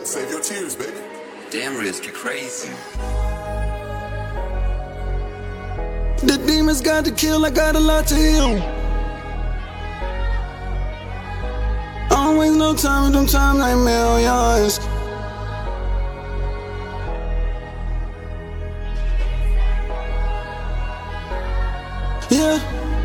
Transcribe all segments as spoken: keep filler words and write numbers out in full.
Save your tears, baby. Damn, Risk, you crazy. The demons got to kill, I got a lot to heal. I don't waste no time with them time like millions. Yeah.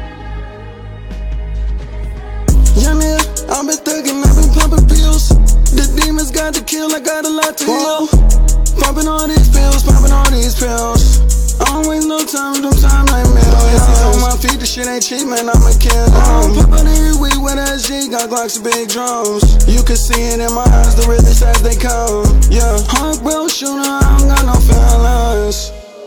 Young nigga, I've been thuggin', I've been pumping pills. The demons got to kill, I got a lot to heal. Popping all these pills, popping all these pills. I don't waste no time with them time like millions. On my feet, the shit ain't cheap, man, I'ma kill them. I don't pop out every week with S G, got Glocks and big drums. You can see it in my eyes, the realest as they come. Yeah, hard bro shooter, I don't got no feelings.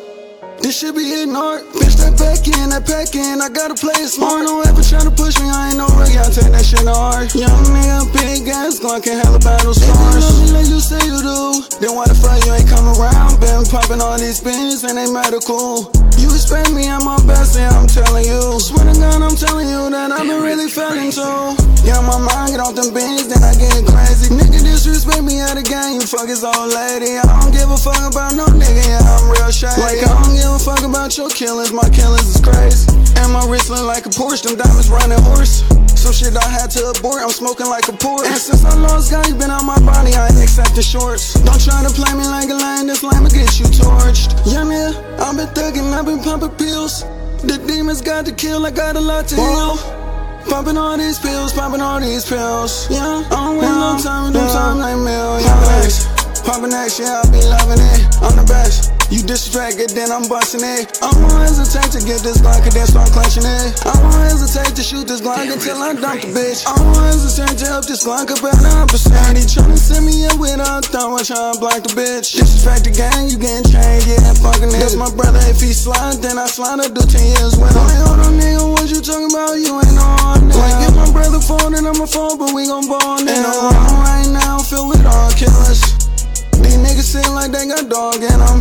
This shit be ignored. Bitch, that back in, that pack in, I gotta play it smart. Don't ever try to push me, I ain't no rookie, I take that shit hard. Young nigga, big ass, Glock can hella battle scars. If you love me like you say you do, then why the fuck you ain't come around? Been popping all these pins and they medical. You expect me at my best, yeah, I'm telling you. Swear to God, I'm telling you that I've been really feeling too. Yeah, my mind get off them beans, then I get crazy. Nigga disrespect me at the game, you fuck his old lady. I don't give a fuck about no nigga, yeah, I'm real shady. Like I don't give a fuck about your killings, my killings is crazy. And my wrist look like a Porsche, them diamonds running horse. Some shit I had to abort, I'm smoking like a Porsche. And since I lost God, you been out my body, I ain't accepting shorts. Don't try to play me like a lion, this lame will get you torched. Yeah, man, I've been thuggin', I've been pumping pills. The demons got to kill, I got a lot to heal. Popping all these pills, popping all these pills. Yeah, I don't waste no time with them time like millions. Poppin' that shit, I be loving it. I'm the best. You distracted, then I'm busting it. I won't hesitate to get this Glock and then start clenching it. I won't hesitate to shoot this Glock until I dump the bitch. I won't hesitate to help this Glock up at nine percent. He tryna send me up with a thumb, I tryna block the bitch. Disrespect the gang, you getting changed, yeah, fucking it. That's my brother, if he slide, then I slide, I do ten years with him. Like, hold on, nigga, what you talking about? You ain't on nigga. Like, if my brother phone, then I'm a phone, but we gon' ball, nigga. And I'm right now, filled with all killers. These niggas seem like they got dog in them.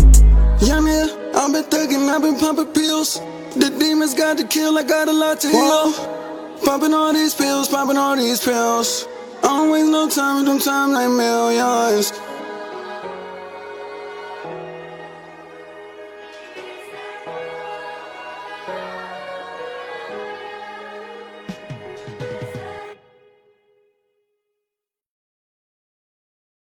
Young nigga, I've been thuggin', I've been pumping pills. The demons got to kill, I got a lot to heal. Popping all these pills, popping all these pills. I don't waste no time with them time like millions.